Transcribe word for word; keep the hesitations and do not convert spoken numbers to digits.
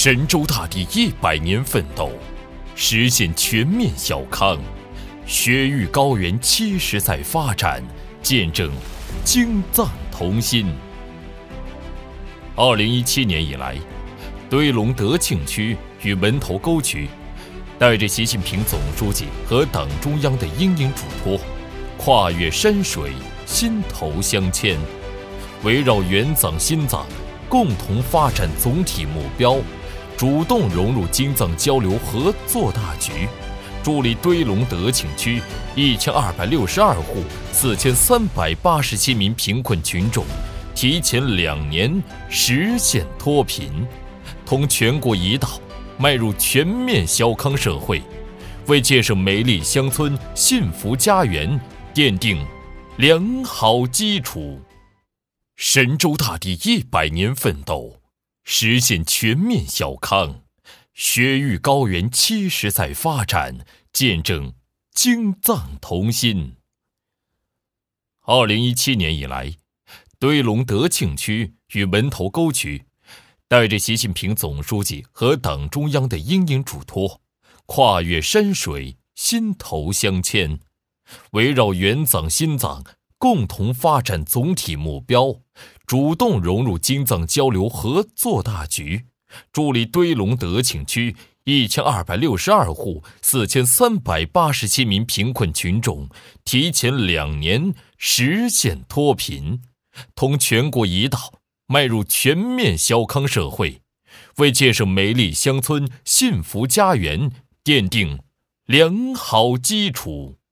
神州大地一百年奋斗，实现全面小康；雪域高原七十载发展，见证京藏同心。二零一七年以来，堆龙德庆区与门头沟区带着习近平总书记和党中央的殷殷嘱托，跨越山水，心头相牵，围绕援藏新藏共同发展总体目标，主动融入京藏交流合作大局，助力堆龙德庆区一千二百六十二户四千三百八十七名贫困群众提前两年实现脱贫，同全国一道迈入全面小康社会，为建设美丽乡村、幸福家园奠定良好基础。神州大地一百年奋斗，实现全面小康；雪域高原七十载发展，见证京藏同心。二零一七年以来，堆龙德庆区与门头沟区带着习近平总书记和党中央的殷殷嘱托，跨越山水，心头相牵，围绕援藏新藏共同发展总体目标，主动融入京藏交流合作大局，助力堆龙德庆区一千二百六十二户四千三百八十七名贫困群众提前两年实现脱贫，同全国一道迈入全面小康社会，为建设美丽乡村、幸福家园奠定良好基础。